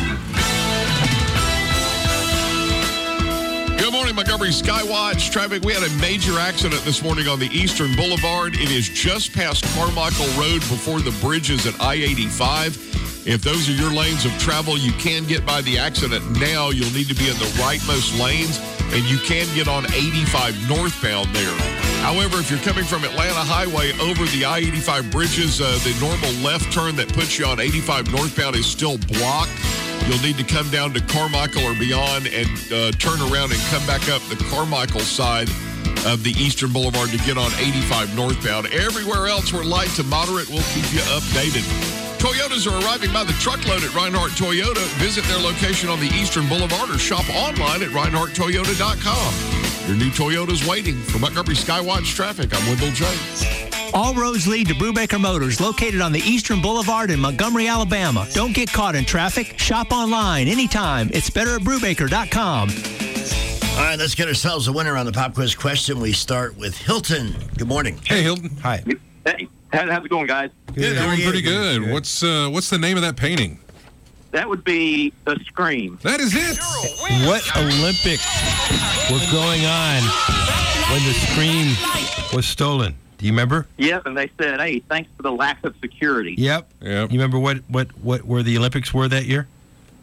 Good morning, Montgomery Skywatch traffic. We had a major accident this morning on the Eastern Boulevard. It is just past Carmichael Road before the bridges at I-85. If those are your lanes of travel, you can get by the accident now. You'll need to be in the rightmost lanes, and you can get on 85 northbound there. However, if you're coming from Atlanta Highway over the I-85 bridges, the normal left turn that puts you on 85 northbound is still blocked. You'll need to come down to Carmichael or beyond and turn around and come back up the Carmichael side of the Eastern Boulevard to get on 85 northbound. Everywhere else, we're light to moderate. We'll keep you updated. Toyotas are arriving by the truckload at Reinhardt Toyota. Visit their location on the Eastern Boulevard or shop online at ReinhardtToyota.com. Your new Toyota's waiting. For Montgomery Skywatch traffic, I'm Wendell James. All roads lead to Brubaker Motors, located on the Eastern Boulevard in Montgomery, Alabama. Don't get caught in traffic. Shop online anytime. It's better at Brubaker.com. All right, let's get ourselves a winner on the pop quiz question. We start with Hilton. Good morning. Hey, Hilton. Hi. Hey, how's it going, guys? Good. Doing pretty good. What's the name of that painting? That would be The Scream. That is it. What Olympics were going on when the Scream was stolen? Do you remember? Yep, and they said, "Hey, thanks for the lack of security." Yep. You remember what where the Olympics were that year?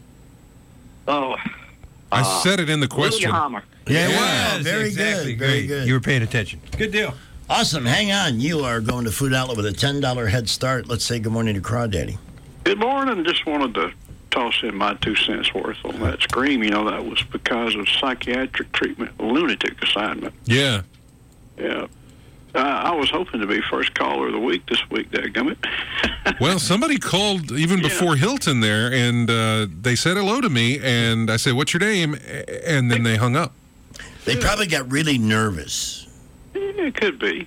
Oh, I said it in the question. Lillehammer. Yeah, Wow, it was. very Exactly. good. Very Great. good. You were paying attention. Good deal. Awesome. Hang on. You are going to Food Outlet with a $10 head start. Let's say good morning to Crawdaddy. Good morning. Just wanted to toss in my 2 cents worth on that Scream. You know, that was because of psychiatric treatment, lunatic assignment. Yeah. Yeah. I was hoping to be first caller of the week this week, dadgummit. Well, somebody called even before Hilton there, and they said hello to me, and I said, "What's your name?" And then they hung up. They probably got really nervous. Yeah, could be.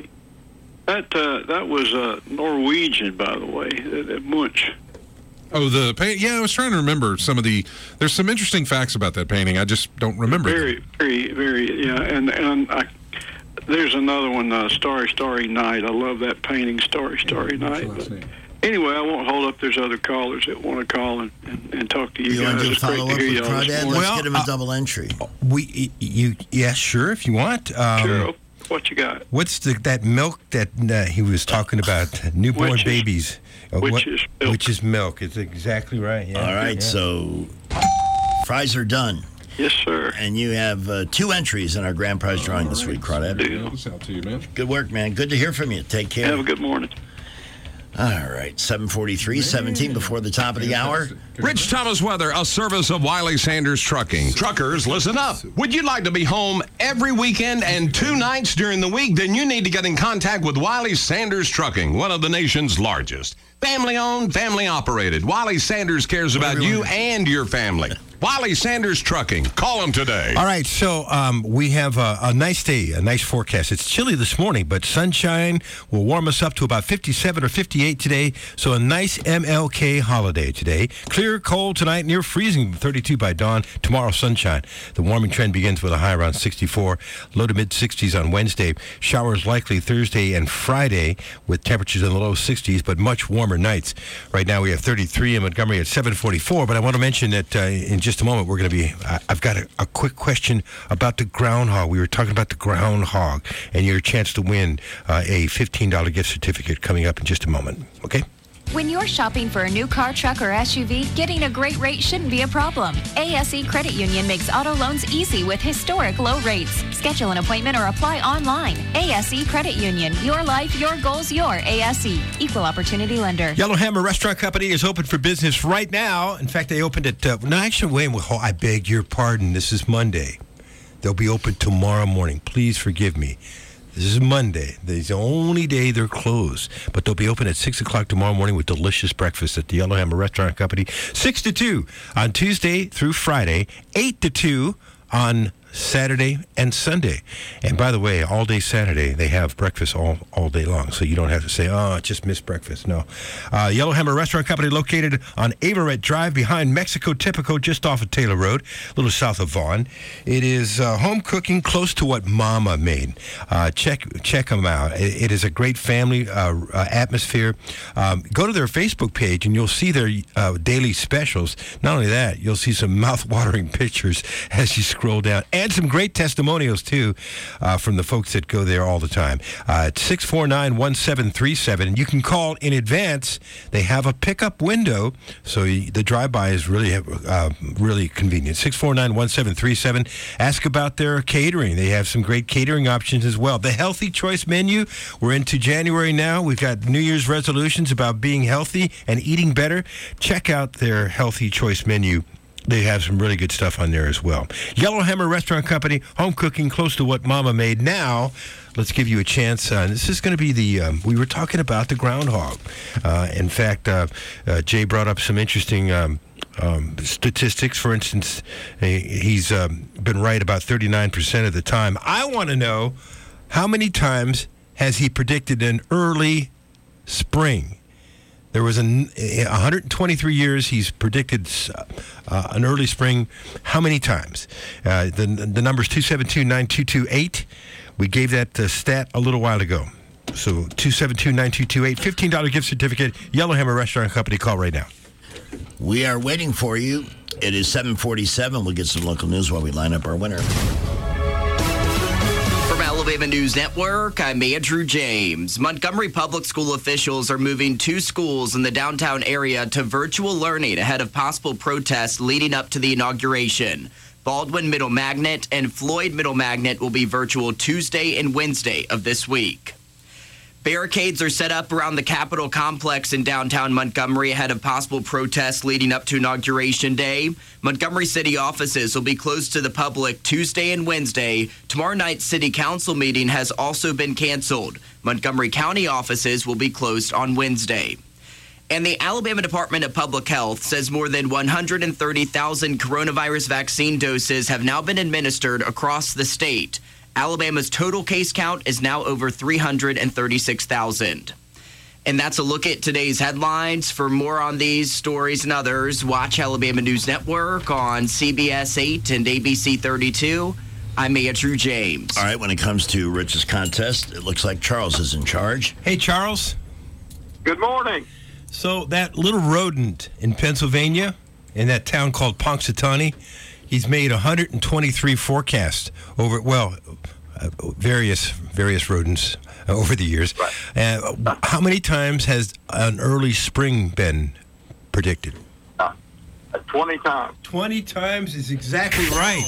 That was Norwegian, by the way, that Munch. Oh, the paint. Yeah, I was trying to remember some of the. There's some interesting facts about that painting. I just don't remember. Very. Yeah, and there's another one, Starry, Starry Night. I love that painting, Starry, Starry Night. But anyway, I won't hold up. There's other callers that want to call and talk to you guys. You want to do a It's great follow to up hear with y'all this Crawdad? morning. Let's get him a double entry. Yeah, sure, if you want. Sure. What you got? What's that milk that he was talking about? Newborn Witch's- babies. Witch's milk. Witch's milk. It's exactly right. Yeah. All right, Yeah. so fries are done. Yes, sir. And you have 2 entries in our grand prize drawing this week, Crawdad. This out to you, man. Good work, man. Good to hear from you. Take care. Have a good morning. All right, 7:43, 17 before the top of the hour. Rich Thomas Weather, a service of Wiley Sanders Trucking. Truckers, listen up. Would you like to be home every weekend and 2 nights during the week? Then you need to get in contact with Wiley Sanders Trucking, one of the nation's largest. Family owned, family operated. Wiley Sanders cares about you and your family. Wiley Sanders Trucking. Call them today. All right, so we have a nice day, a nice forecast. It's chilly this morning, but sunshine will warm us up to about 57 or 58 today. So a nice MLK holiday today. Clear, cold tonight, near freezing, 32 by dawn. Tomorrow, sunshine. The warming trend begins with a high around 64, low to mid-60s on Wednesday. Showers likely Thursday and Friday with temperatures in the low 60s, but much warmer nights. Right now we have 33 in Montgomery at 7:44, but I want to mention that in just a moment we're going to be I've got a quick question about the groundhog. We were talking about the groundhog and your chance to win a $15 gift certificate coming up in just a moment. Okay? When you're shopping for a new car, truck, or SUV, getting a great rate shouldn't be a problem. ASE Credit Union makes auto loans easy with historic low rates. Schedule an appointment or apply online. ASE Credit Union. Your life, your goals, your ASE. Equal Opportunity Lender. Yellowhammer Restaurant Company is open for business right now. In fact, they opened at I beg your pardon. This is Monday. They'll be open tomorrow morning. Please forgive me. This is Monday. This is the only day they're closed. But they'll be open at 6 o'clock tomorrow morning with delicious breakfast at the Yellowhammer Restaurant Company. 6 to 2 on Tuesday through Friday. 8 to 2 on Saturday, and Sunday. And by the way, all day Saturday, they have breakfast all day long, so you don't have to say, oh, I just missed breakfast. No. Yellowhammer Restaurant Company located on Averett Drive behind Mexico Typico, just off of Taylor Road, a little south of Vaughan. It is home cooking close to what Mama made. Check them out. It is a great family atmosphere. Go to their Facebook page, and you'll see their daily specials. Not only that, you'll see some mouth-watering pictures as you scroll down, and some great testimonials, too, from the folks that go there all the time. It's 649-1737. You can call in advance. They have a pickup window, so the drive-by is really convenient. 649-1737. Ask about their catering. They have some great catering options as well. The Healthy Choice menu. We're into January now. We've got New Year's resolutions about being healthy and eating better. Check out their Healthy Choice menu. They have some really good stuff on there as well. Yellowhammer Restaurant Company, home cooking close to what Mama made. Now, let's give you a chance. This is going to be we were talking about the groundhog. In fact, Jay brought up some interesting statistics. For instance, he's been right about 39% of the time. I want to know, how many times has he predicted an early spring? There was 123 years he's predicted an early spring. How many times? The number's 272-9228. We gave that stat a little while ago. So 272-9228, $15 gift certificate, Yellowhammer Restaurant Company. Call right now. We are waiting for you. It is 7:47. We'll get some local news while we line up our winner. From Alabama News Network, I'm Andrew James. Montgomery Public School officials are moving 2 schools in the downtown area to virtual learning ahead of possible protests leading up to the inauguration. Baldwin Middle Magnet and Floyd Middle Magnet will be virtual Tuesday and Wednesday of this week. Barricades are set up around the Capitol complex in downtown Montgomery ahead of possible protests leading up to Inauguration Day. Montgomery City offices will be closed to the public Tuesday and Wednesday. Tomorrow night's City Council meeting has also been canceled. Montgomery County offices will be closed on Wednesday. And the Alabama Department of Public Health says more than 130,000 coronavirus vaccine doses have now been administered across the state. Alabama's total case count is now over 336,000. And that's a look at today's headlines. For more on these stories and others, watch Alabama News Network on CBS 8 and ABC 32. I'm Andrew James. All right, when it comes to Rich's contest, it looks like Charles is in charge. Hey, Charles. Good morning. So that little rodent in Pennsylvania, in that town called Punxsutawney, he's made 123 forecasts over, various rodents over the years. Right. How many times has an early spring been predicted? 20 times. 20 times is exactly right.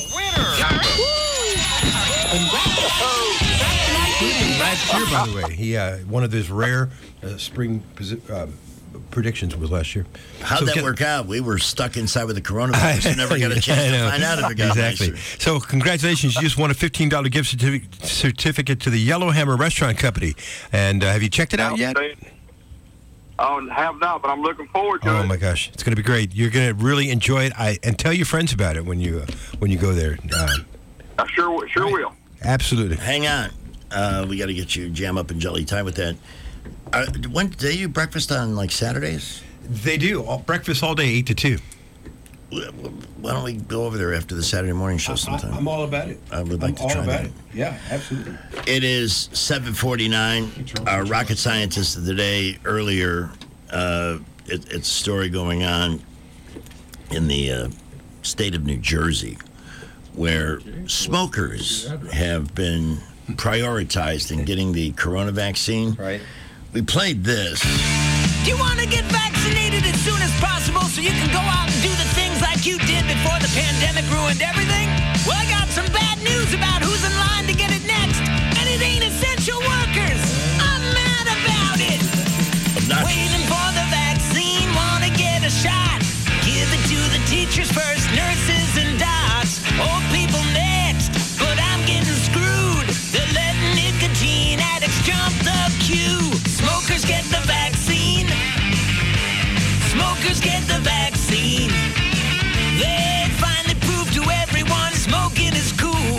Last year, by the way, he one of his rare spring predictions was last year. How'd that work out? We were stuck inside with the coronavirus and never got a chance to find out if it got exactly. nicer. So congratulations, you just won a $15 gift certificate to the Yellowhammer Restaurant Company. And have you checked it out yet? I have not, but I'm looking forward to it. Oh my gosh, it's going to be great. You're going to really enjoy it. And tell your friends about it when you go there. I sure will. Absolutely. Hang on. We got to get you jam up and jelly time with that. When do they do breakfast on like Saturdays? They do breakfast all day, 8 to 2. Why don't we go over there after the Saturday morning show sometime? I'm all about it. I would like to try that. Yeah, absolutely. It is 7:49. Our rocket scientist of the day earlier. It's a story going on in the state of New Jersey, where smokers have been prioritized in getting the corona vaccine. Right. We played this. Do you want to get vaccinated as soon as possible so you can go out and do the things like you did before the pandemic ruined everything? Well, I got some bad news about who's in line to get it next, and it ain't essential workers. I'm mad about it. Waiting for the vaccine, want to get a shot. Give it to the teachers first, nurses and docs. Old people next, but I'm getting screwed. They're letting nicotine addicts jump the queue. Smokers get the vaccine. Smokers get the vaccine. They finally proved to everyone smoking is cool.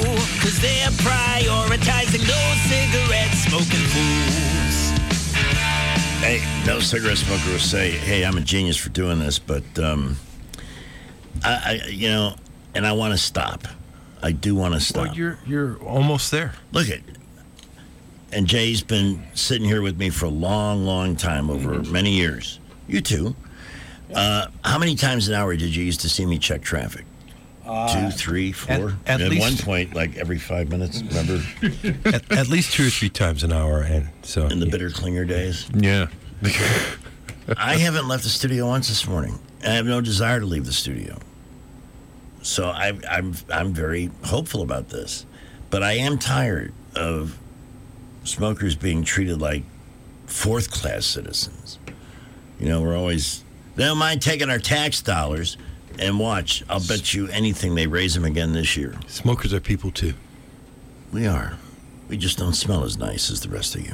no cigarette smoker will say, "Hey, I'm a genius for doing this," but and I want to stop. I do want to stop. Well, you're almost there. Look at, and Jay's been sitting here with me for a long, long time, over many years. You too. How many times an hour did you used to see me check traffic? 2, 3, 4. At least, one point, like every 5 minutes. Remember? at least 2 or 3 times an hour, and so in the bitter Klinger days. Yeah. I haven't left the studio once this morning. I have no desire to leave the studio. So I'm very hopeful about this, but I am tired of smokers being treated like fourth-class citizens. We're always, they don't mind taking our tax dollars, and watch, I'll bet you anything they raise them again this year. Smokers are people too. We are. We just don't smell as nice as the rest of you.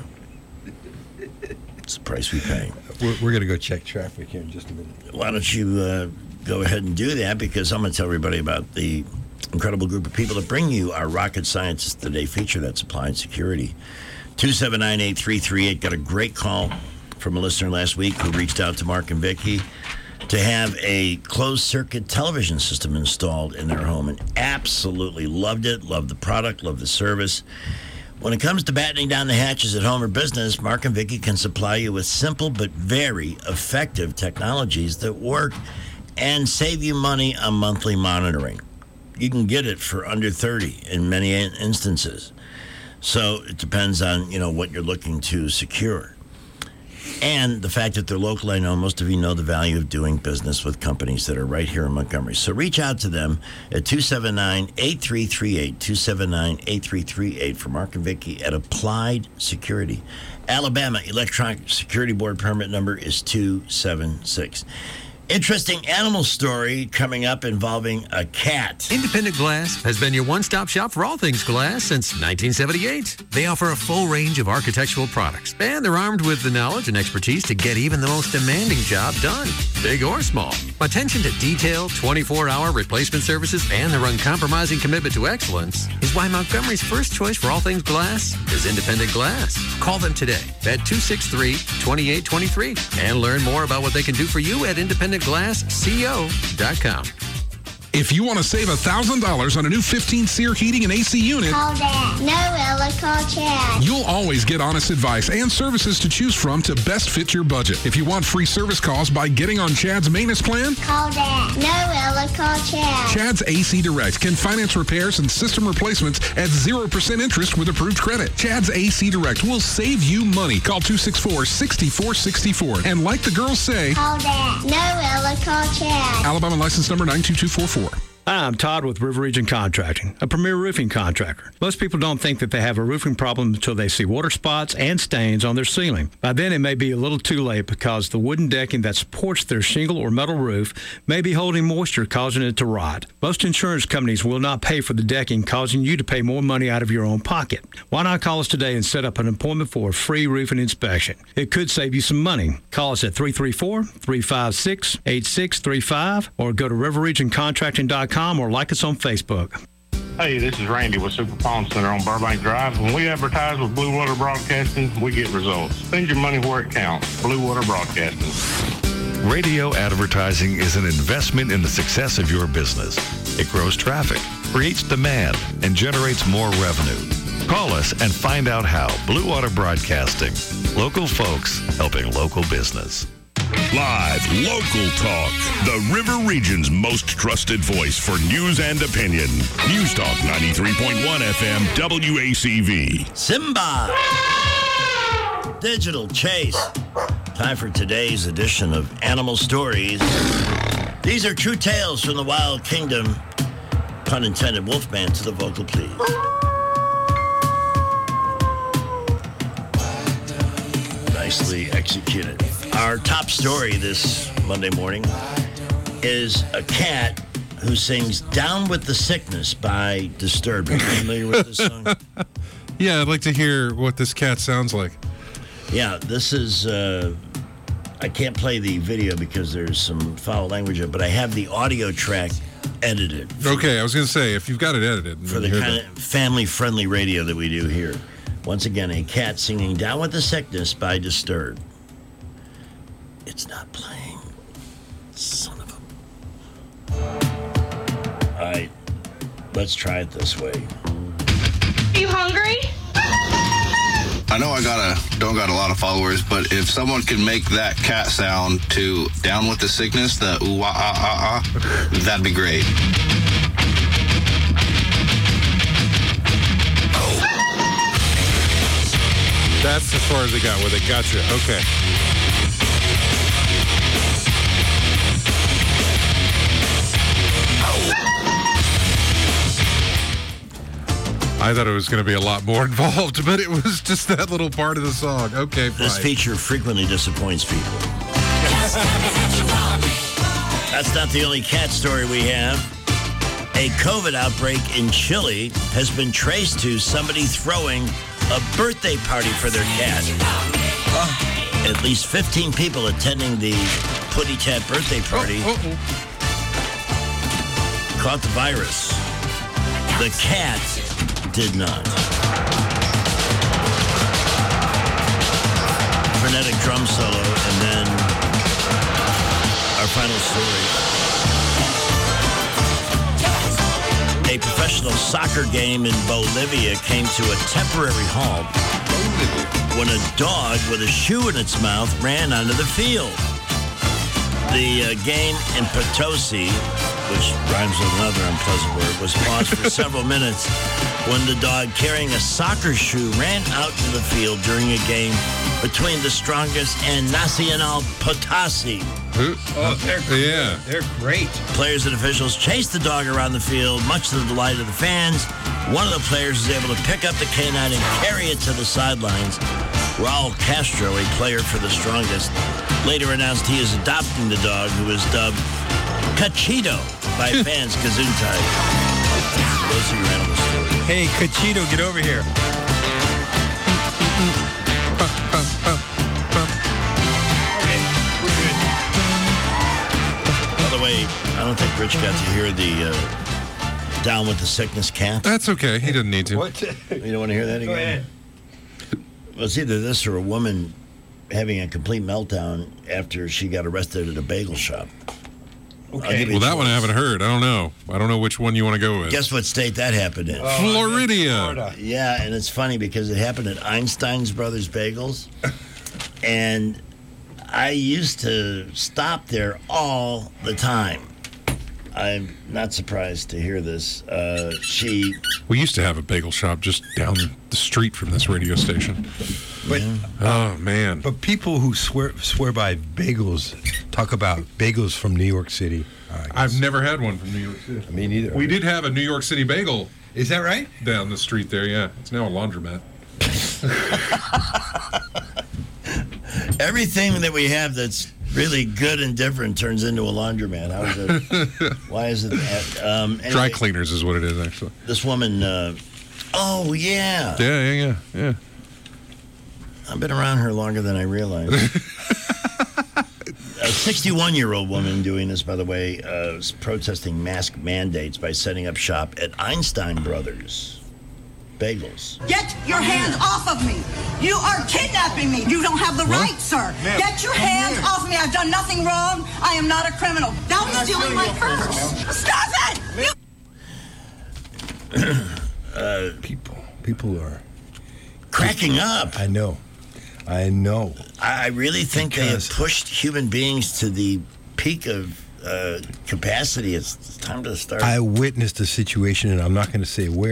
It's the price we pay. We're going to go check traffic here in just a minute. Why don't you go ahead and do that, because I'm going to tell everybody about the incredible group of people that bring you our Rocket Scientists Today feature. That's Applied Security. 279-8338. Got a great call from a listener last week who reached out to Mark and Vicky to have a closed-circuit television system installed in their home, and absolutely loved it, loved the product, loved the service. When it comes to battening down the hatches at home or business, Mark and Vicky can supply you with simple but very effective technologies that work and save you money on monthly monitoring. You can get it for under $30 in many instances. So it depends on, what you're looking to secure. And the fact that they're local, I know most of you know the value of doing business with companies that are right here in Montgomery. So reach out to them at 279-8338, 279-8338 for Mark and Vicky at Applied Security. Alabama Electronic Security Board permit number is 276. Interesting animal story coming up involving a cat. Independent Glass has been your one-stop shop for all things glass since 1978. They offer a full range of architectural products, and they're armed with the knowledge and expertise to get even the most demanding job done, big or small. Attention to detail, 24-hour replacement services, and their uncompromising commitment to excellence is why Montgomery's first choice for all things glass is Independent Glass. Call them today at 263-2823 and learn more about what they can do for you at independentglassco.com. If you want to save $1,000 on a new 15-SEER heating and AC unit, call Dad. No, Ella, call Chad. You'll always get honest advice and services to choose from to best fit your budget. If you want free service calls by getting on Chad's maintenance plan, call Dad. No, Ella, call Chad. Chad's AC Direct can finance repairs and system replacements at 0% interest with approved credit. Chad's AC Direct will save you money. Call 264-6464. And like the girls say, call Dad. No, Ella, call Chad. Alabama license number 92244. Hi, I'm Todd with River Region Contracting, a premier roofing contractor. Most people don't think that they have a roofing problem until they see water spots and stains on their ceiling. By then, it may be a little too late because the wooden decking that supports their shingle or metal roof may be holding moisture, causing it to rot. Most insurance companies will not pay for the decking, causing you to pay more money out of your own pocket. Why not call us today and set up an appointment for a free roofing inspection? It could save you some money. Call us at 334-356-8635 or go to riverregioncontracting.com or like us on Facebook. Hey, this is Randy with Super Pawn Center on Burbank Drive. When we advertise with Blue Water Broadcasting, we get results. Spend your money where it counts. Blue Water Broadcasting. Radio advertising is an investment in the success of your business. It grows traffic, creates demand, and generates more revenue. Call us and find out how. Blue Water Broadcasting. Local folks helping local business. Live, local talk. The River Region's most trusted voice for news and opinion. News Talk 93.1 FM WACV. Simba. Digital Chase. Time for today's edition of Animal Stories. These are true tales from the Wild Kingdom. Pun intended, Wolfman to the vocal please. Nicely executed. Our top story this Monday morning is a cat who sings Down with the Sickness by Disturbed. Are you familiar with this song? Yeah, I'd like to hear what this cat sounds like. Yeah, this is, I can't play the video because there's some foul language, but I have the audio track edited. Okay, I was going to say, if you've got it edited. For the kind of family-friendly radio that we do here. Once again, a cat singing Down with the Sickness by Disturbed. It's not playing. Son of a... All right, let's try it this way. Are you hungry? I know I don't got a lot of followers, but if someone can make that cat sound to Down with the Sickness, the ooh ah ah ah, that'd be great. That's as far as they got with it. Gotcha. Okay. I thought it was going to be a lot more involved, but it was just that little part of the song. Okay, fine. This feature frequently disappoints people. That's not the only cat story we have. A COVID outbreak in Chile has been traced to somebody throwing a birthday party for their cat. At least 15 people attending the Putty Tat birthday party caught the virus. The cat did not. Frenetic drum solo, and then our final story. A professional soccer game in Bolivia came to a temporary halt when a dog with a shoe in its mouth ran onto the field. The game in Potosi, which rhymes with another unpleasant word, was paused for several minutes when the dog carrying a soccer shoe ran out to the field during a game between the Strongest and Nacional Potosi. They're great. Players and officials chased the dog around the field, much to the delight of the fans. One of the players was able to pick up the canine and carry it to the sidelines. Raul Castro, a player for the Strongest, later announced he is adopting the dog, who is dubbed Cachito by fans. Gesundheit. Those are your animal stories. Hey, Cachito, get over here. By the way, I don't think Rich got to hear the Down with the Sickness cat. That's okay. He didn't need to. What? You don't want to hear that again? Go ahead. Well, it's either this or a woman having a complete meltdown after she got arrested at a bagel shop. Okay. Well, that one I haven't heard. I don't know. I don't know which one you want to go with. Guess what state that happened in? Florida. Yeah, and it's funny because it happened at Einstein's Brothers Bagels. And I used to stop there all the time. I'm not surprised to hear this. We used to have a bagel shop just down the street from this radio station. But oh man! But people who swear by bagels talk about bagels from New York City. I've never had one from New York City. Me neither. We did have a New York City bagel. Is that right? Down the street there, yeah. It's now a laundromat. Everything that we have that's really good and different turns into a laundromat. How is it? Why is it that? Anyway, dry cleaners is what it is, actually. This woman, oh, yeah. Yeah. I've been around her longer than I realized. A 61-year-old woman doing this, by the way, is protesting mask mandates by setting up shop at Einstein Brothers Bagels. Get your hands off of me. You are kidnapping me. You don't have the right, sir. Get your hands off of me. I've done nothing wrong. I am not a criminal. That was stealing my purse. Stop it! People are cracking up. I know. I really think they have pushed human beings to the peak of capacity. It's time to start. I witnessed a situation, and I'm not going to say where.